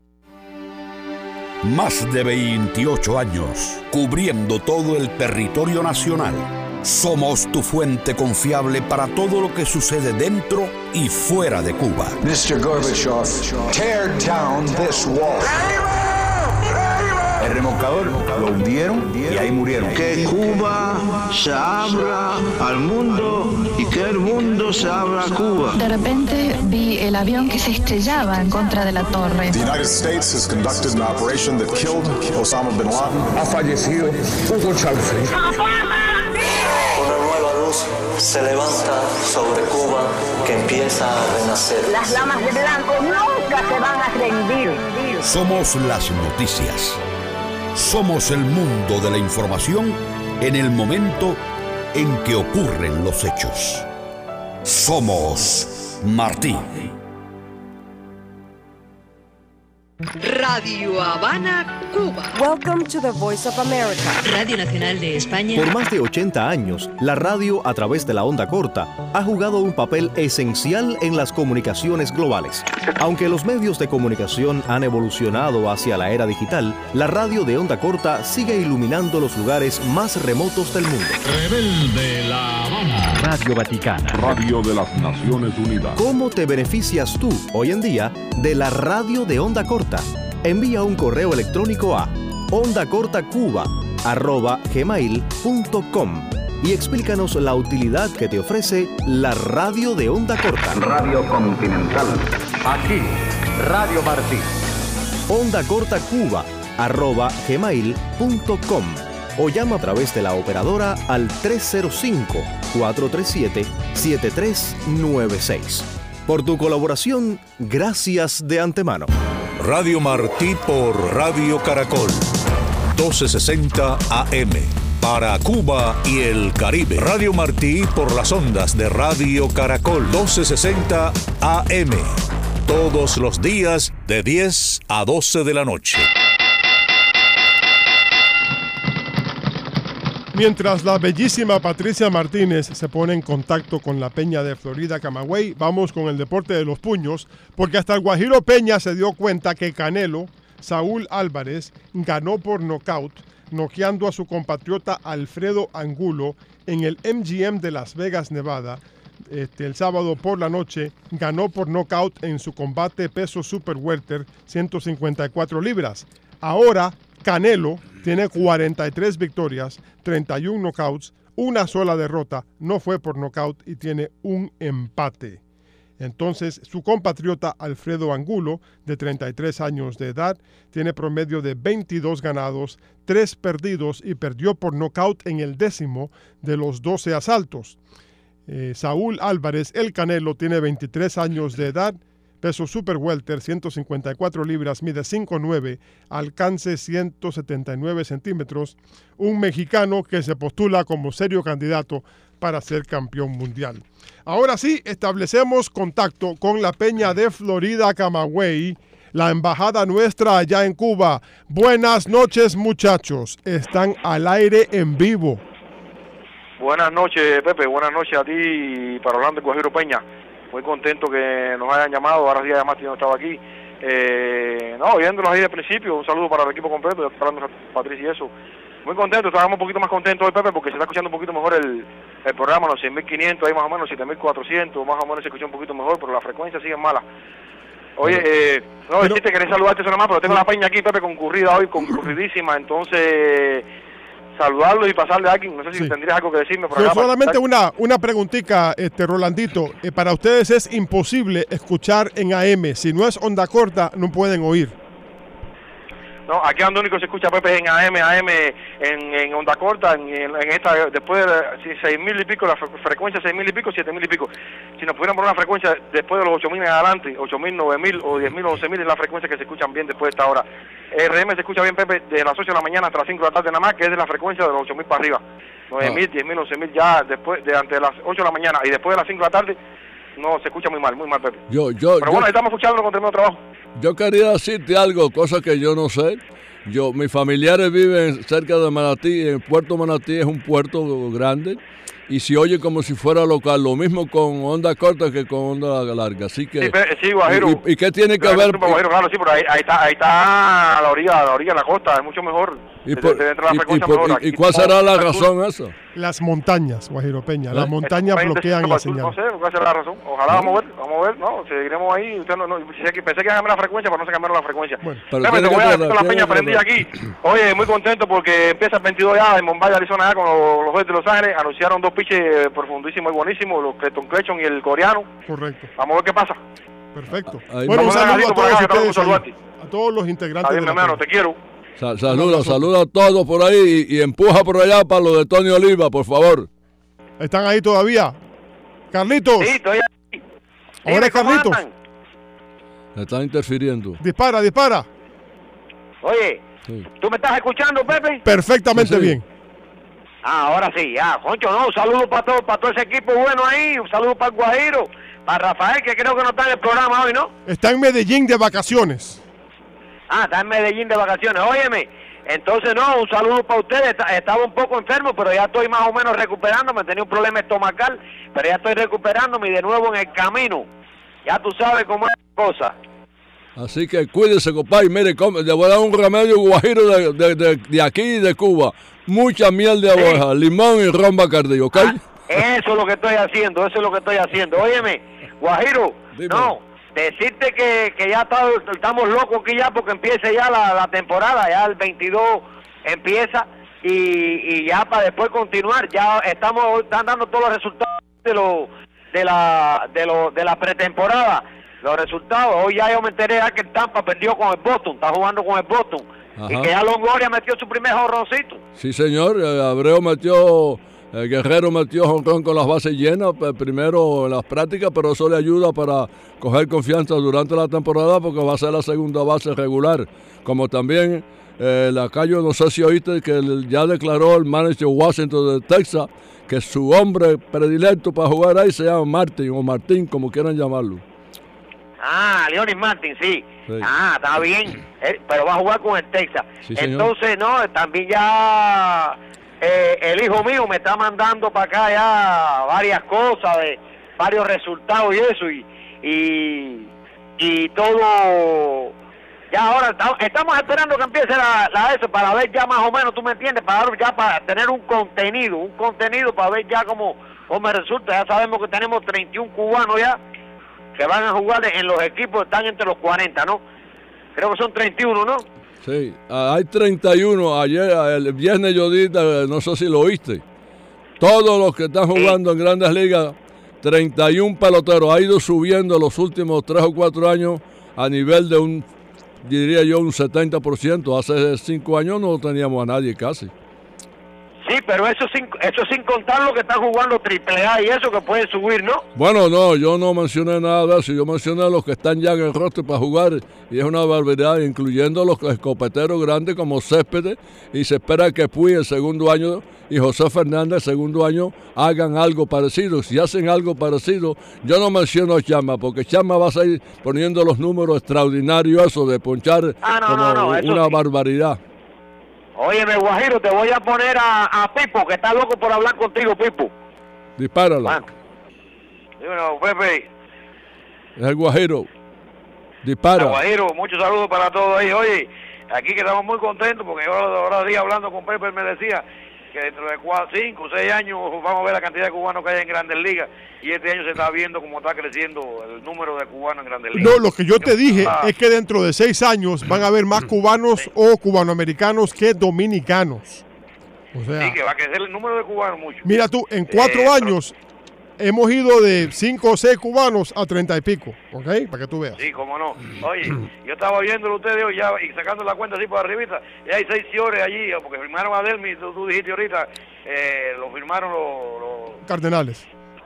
Más de veintiocho años, cubriendo todo el territorio nacional. Somos tu fuente confiable para todo lo que sucede dentro y fuera de Cuba. mister Gorbachev, tear down this wall. El remolcador lo hundieron y ahí murieron. Que Cuba se abra al mundo y que el mundo se abra a Cuba. De repente vi el avión que se estrellaba en contra de la torre. The United States has conducted an operation that killed Osama bin Laden. Ha fallecido Hugo Chávez. Una nueva luz se levanta sobre Cuba que empieza a renacer. Las damas de blanco nunca se van a rendir. Somos las noticias. Somos el mundo de la información en el momento en que ocurren los hechos. Somos Martí. Radio Habana, Cuba. Welcome to the Voice of America. Radio Nacional de España. Por más de ochenta años, la radio a través de la onda corta ha jugado un papel esencial en las comunicaciones globales. Aunque los medios de comunicación han evolucionado hacia la era digital, la radio de onda corta sigue iluminando los lugares más remotos del mundo. Rebelde La Habana. Radio Vaticana. Radio de las Naciones Unidas. ¿Cómo te beneficias tú, hoy en día, de la radio de onda corta? Envía un correo electrónico a ondacortacuba arroba gmail punto com y explícanos la utilidad que te ofrece la radio de onda corta. Radio Continental. Aquí, Radio Martí. ondacortacuba arroba gmail punto com o llama a través de la operadora al tres cero cinco, cuatro tres siete, siete tres nueve seis. Por tu colaboración, gracias de antemano. Radio Martí por Radio Caracol, doce sesenta A M, para Cuba y el Caribe. Radio Martí por las ondas de Radio Caracol, doce sesenta A M, todos los días de diez a doce de la noche. Mientras la bellísima Patricia Martínez se pone en contacto con la Peña de Florida Camagüey, vamos con el deporte de los puños, porque hasta el Guajiro Peña se dio cuenta que Canelo, Saúl Álvarez, ganó por nocaut, noqueando a su compatriota Alfredo Angulo en el M G M de Las Vegas, Nevada. Este, el sábado por la noche ganó por nocaut en su combate peso super welter, ciento cincuenta y cuatro libras. Ahora Canelo tiene cuarenta y tres victorias, treinta y uno knockouts, una sola derrota, no fue por knockout y tiene un empate. Entonces, su compatriota Alfredo Angulo, de treinta y tres años de edad, tiene promedio de veintidós ganados, tres perdidos y perdió por knockout en el décimo de los doce asaltos. Eh, Saúl Álvarez, el Canelo, tiene veintitrés años de edad, peso super welter, ciento cincuenta y cuatro libras, mide cinco nueve, alcance ciento setenta y nueve centímetros, un mexicano que se postula como serio candidato para ser campeón mundial. Ahora sí, establecemos contacto con la Peña de Florida Camagüey, la embajada nuestra allá en Cuba. Buenas noches, muchachos, están al aire en vivo. Buenas noches, Pepe, buenas noches a ti y para Orlando Guajiro Peña. Muy contento que nos hayan llamado, ahora sí además yo no estaba aquí. Eh, no, viéndonos ahí de principio, un saludo para el equipo completo, ya hablando a Patricia y eso. Muy contento, estábamos un poquito más contentos hoy, Pepe, porque se está escuchando un poquito mejor el, el programa, los seis mil quinientos, ahí más o menos siete mil cuatrocientos, más o menos se escucha un poquito mejor, pero la frecuencia sigue mala. Oye, eh, no, pero, decirte, quería saludarte eso nada más, pero tengo la Peña aquí, Pepe, concurrida hoy, concurridísima, entonces saludarlo y pasarle a alguien, no sé si sí. tendrías algo que decirme por acá. No, solamente una, una preguntita, este, Rolandito, eh, para ustedes es imposible escuchar en A M, si no es onda corta no pueden oír. No, aquí donde único se escucha, Pepe, es en A M, A M, en, en onda corta, en, en esta, después de si seis mil y pico, la frecuencia seis mil y pico, siete mil y pico. Si nos pudieran poner una frecuencia después de los ocho mil en adelante, ocho mil, nueve mil o diez mil o once mil es la frecuencia que se escuchan bien después de esta hora. R M se escucha bien, Pepe, de las ocho de la mañana hasta las cinco de la tarde nada más, que es de la frecuencia de los ocho mil para arriba. nueve mil, diez mil, once mil ya después de ante las ocho de la mañana y después de las cinco de la tarde no se escucha muy mal, muy mal, Pepe. Yo, yo, Pero yo, bueno, ahí estamos escuchando con tremendo trabajo. Yo quería decirte algo, cosa que yo no sé. Yo, mis familiares viven cerca de Manatí, en Puerto Manatí es un puerto grande, y se oye como si fuera local, lo mismo con onda corta que con onda larga, así que... Sí, pero, sí, Guajiro. ¿Y, y qué tiene que ver? Guajiro, claro, sí, pero ahí, ahí está, ahí está a la orilla, a la orilla de la costa, es mucho mejor. ¿Y, por, de, de la y, y, por, y, ¿Y cuál será la razón eso? Las montañas, Guajiro Peña, las montañas ¿Eh? bloquean la señal. No sé, cuál será la razón, ojalá ¿no? vamos a ver, vamos a ver, no, seguiremos ahí, usted no, no, pensé que iban a cambiar la frecuencia, pero no se cambiaron la frecuencia. Bueno, pero Dame, te voy a dar la peña prendida aquí, oye, muy contento porque empieza el veintidós ya en Bombay, Arizona, ya con los, los Dodgers de Los Ángeles, anunciaron dos pitches profundísimos y buenísimos, los Clayton Kershaw y el coreano. Correcto. Vamos a ver qué pasa. Perfecto. Ahí bueno, un saludo a todos ustedes, ahí, a todos los integrantes. Adiós, mi hermano, te quiero. Sa saluda, saluda a todos por ahí y, y empuja por allá para lo de Tony Oliva, por favor. ¿Están ahí todavía? Carlitos. Sí, estoy ahí. Ahora es Carlitos. Se están interfiriendo. Dispara, dispara. Oye, sí. ¿Tú me estás escuchando, Pepe? Perfectamente sí, sí. bien. Ah, ahora sí, ya, concho, no, un saludo para todo, para todo ese equipo bueno ahí, un saludo para el Guajiro, para Rafael, que creo que no está en el programa hoy, ¿no? Está en Medellín de vacaciones. Ah, está en Medellín de vacaciones, óyeme, entonces no, un saludo para ustedes, estaba un poco enfermo, pero ya estoy más o menos recuperándome, tenía un problema estomacal, pero ya estoy recuperándome y de nuevo en el camino, ya tú sabes cómo es la cosa. Así que cuídese, compadre, mire, le voy a dar un remedio guajiro de, de, de, de aquí y de Cuba. Mucha miel de abeja, sí. Limón y ron Bacardí, ¿ok? Ah, eso es lo que estoy haciendo, eso es lo que estoy haciendo. Óyeme, Guajiro, Dime. no, decirte que, que ya está, estamos locos aquí ya porque empieza ya la, la temporada, ya el veintidós empieza y, y ya para después continuar, ya estamos, están dando todos los resultados de, lo, de, la, de, lo, de la pretemporada, los resultados. Hoy ya yo me enteré ya que el Tampa perdió con el Boston, está jugando con el Boston. Ajá. Y que ya Longoria metió su primer jonroncito. Sí, señor. Abreu metió, el Guerrero metió jonrón con las bases llenas, primero en las prácticas, pero eso le ayuda para coger confianza durante la temporada porque va a ser la segunda base regular. Como también eh, Lacayo, no sé si oíste que ya declaró el manager Washington de Texas que su hombre predilecto para jugar ahí se llama Martin o Martín, como quieran llamarlo. Ah, Leonis Martin, sí. sí. Ah, está bien. Eh, pero va a jugar con el Texas. Sí, entonces, no, también ya eh, el hijo mío me está mandando para acá ya varias cosas, de varios resultados y eso. Y, y, y todo. Ya ahora estamos esperando que empiece la, la eso para ver ya más o menos, tú me entiendes, para ya para tener un contenido, un contenido para ver ya cómo, cómo me resulta. Ya sabemos que tenemos treinta y uno cubanos ya que van a jugar en los equipos, están entre los cuarenta, ¿no? Creo que son treinta y uno, ¿no? Sí, hay treinta y uno. Ayer, el viernes yo dije, no sé si lo oíste, todos los que están jugando sí. en Grandes Ligas, treinta y uno peloteros, ha ido subiendo los últimos tres o cuatro años a nivel de un, diría yo, un setenta por ciento. Hace cinco años no teníamos a nadie casi. Sí, pero eso sin, eso sin contar lo que están jugando triple A y eso que pueden subir, ¿no? Bueno, no, yo no mencioné nada de eso. Yo mencioné a los que están ya en el roster para jugar y es una barbaridad, incluyendo los escopeteros grandes como Céspedes, y se espera que Puy el segundo año y José Fernández el segundo año hagan algo parecido. Si hacen algo parecido, yo no menciono a Chama, porque Chama va a seguir poniendo los números extraordinarios, eso de ponchar ah, no, como no, no, una sí. barbaridad. Óyeme, Guajiro, te voy a poner a, a Pipo, que está loco por hablar contigo, Pipo. Dispáralo. Bueno, bueno Pepe. Es el Guajiro. Dispara. El Guajiro, muchos saludos para todos ahí. Oye, aquí que estamos muy contentos porque yo ahora día hablando con Pepe me decía que dentro de cuatro, cinco, seis años vamos a ver la cantidad de cubanos que hay en Grandes Ligas y este año se está viendo cómo está creciendo el número de cubanos en Grandes Ligas. No, lo que yo te dije ah. es que dentro de seis años van a haber más cubanos sí. o cubanoamericanos que dominicanos. O sea, sí, que va a crecer el número de cubanos mucho. Mira tú, en cuatro eh, años pero... hemos ido de cinco o seis cubanos a treinta y pico, ¿ok? Para que tú veas. Sí, cómo no. Oye, yo estaba viéndolo ustedes hoy ya y sacando la cuenta así por arribita, y hay seis señores allí, porque firmaron a Delmi, tú, tú dijiste ahorita, eh, lo firmaron los... los... Cardenales.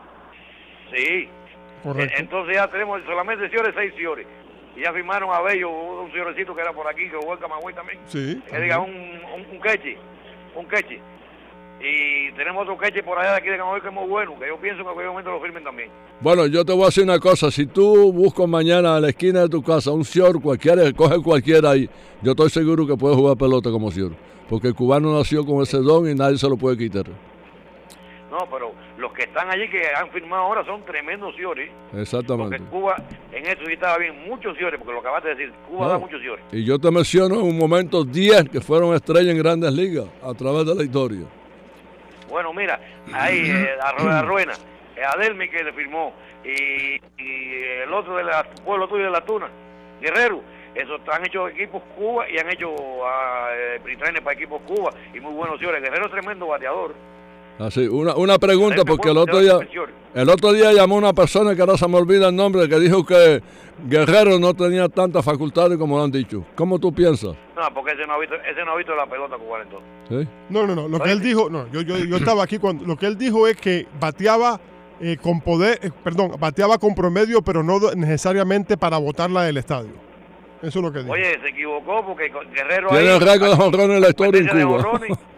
Sí. Correcto. Entonces ya tenemos solamente señores, seis señores. Y ya firmaron a Bello, un señorcito que era por aquí, que jugó en Camagüey también. Sí. Que diga un, un, un queche, un queche. Y tenemos otro queche por allá de aquí de Camagüey que es muy bueno, que yo pienso que en cualquier momento lo firmen también. Bueno, yo te voy a decir una cosa, si tú buscas mañana a la esquina de tu casa un señor cualquiera, coge cualquiera ahí, yo estoy seguro que puede jugar pelota como señor, porque el cubano nació con ese don y nadie se lo puede quitar. No, pero los que están allí que han firmado ahora son tremendos señores. Exactamente. Porque Cuba en eso sí estaba bien, muchos señores, porque lo acabas de decir, Cuba no. da muchos señores. Y yo te menciono en un momento diez que fueron estrellas en Grandes Ligas a través de la historia. Bueno, mira, ahí eh, a Ruena, eh, Adelmi que le firmó, y, y el otro del pueblo tuyo de La Tuna, Guerrero. Eso han hecho equipos Cuba y han hecho uh, pre-trainer para equipos Cuba y muy buenos señores. Guerrero es tremendo bateador. Así, una, una pregunta, porque el otro día el otro día llamó una persona que ahora se me olvida el nombre, que dijo que Guerrero no tenía tantas facultades como lo han dicho. ¿Cómo tú piensas? No, porque ese no ha visto, ese no ha visto la pelota cubana entonces. ¿Sí? No, no, no. Lo que él dijo, no, yo, yo, yo estaba aquí cuando lo que él dijo es que bateaba eh, con poder, eh, perdón, bateaba con promedio, pero no necesariamente para botarla del estadio. Eso es lo que dijo. Oye, se equivocó porque Guerrero tiene ahí, el récord de jonrones en la historia en Cuba.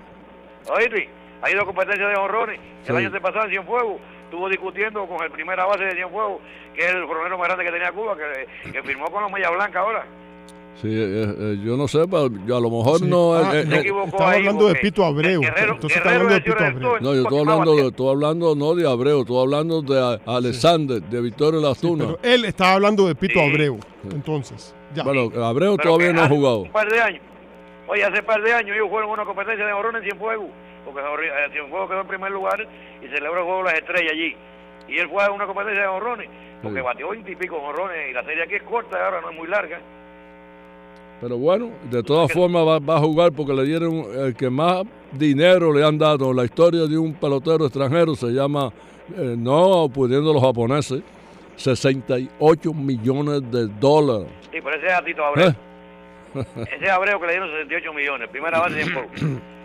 Oye, ha ido a competencia de jonrones. Sí. El año se pasado en Cienfuegos estuvo discutiendo con el primera base de Cienfuegos, que es el jonronero más grande que tenía Cuba, que, que firmó con la Malla Blanca ahora. Sí, eh, eh, yo no sé, pero yo a lo mejor sí. no... Ah, eh, eh, estaba hablando de Pito Abreu. Guerrero, Entonces Guerrero está hablando de Pito Abreu. No, yo estoy hablando, de, estoy hablando no de Abreu, estoy hablando de Alexander, sí. de Victorio Lastuna. Sí, pero él estaba hablando de Pito sí. Abreu, entonces. Ya. Bueno, Abreu pero todavía no ha jugado. Un par de años. Oye, hace un par de años ellos fueron a una competencia de jonrones en Cienfuegos, porque Cienfuegos quedó en primer lugar y celebró el juego de las estrellas allí. Y él fue a una competencia de jonrones, porque sí. batió veinte y pico jonrones, y la serie aquí es corta, ahora no es muy larga. Pero bueno, de todas formas va, va a jugar porque le dieron el que más dinero le han dado en la historia de un pelotero extranjero, se llama, eh, no pudiendo los japoneses, sesenta y ocho millones de dólares. Sí, pero ese es a Tito Abreu. ¿Eh? Ese es Abreu que le dieron sesenta y ocho millones, primera base de juego.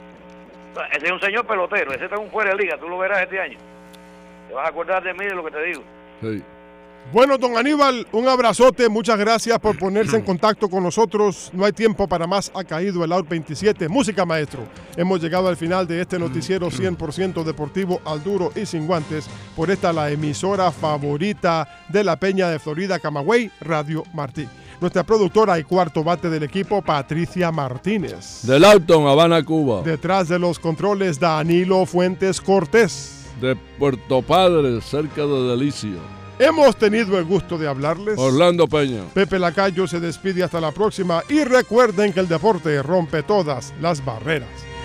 Ese es un señor pelotero, ese está un fuera de liga, tú lo verás este año. Te vas a acordar de mí de lo que te digo. Sí. Bueno, don Aníbal, un abrazote, muchas gracias por ponerse en contacto con nosotros. No hay tiempo para más, ha caído el out veintisiete. Música, maestro. Hemos llegado al final de este noticiero cien por ciento deportivo al duro y sin guantes. Por esta la emisora favorita de la Peña de Florida, Camagüey, Radio Martí. Nuestra productora y cuarto bate del equipo, Patricia Martínez. Del Alton, Habana, Cuba. Detrás de los controles, Danilo Fuentes Cortés. De Puerto Padre, cerca de Delicio. Hemos tenido el gusto de hablarles. Orlando Peña. Pepe Lacayo se despide hasta la próxima y recuerden que el deporte rompe todas las barreras.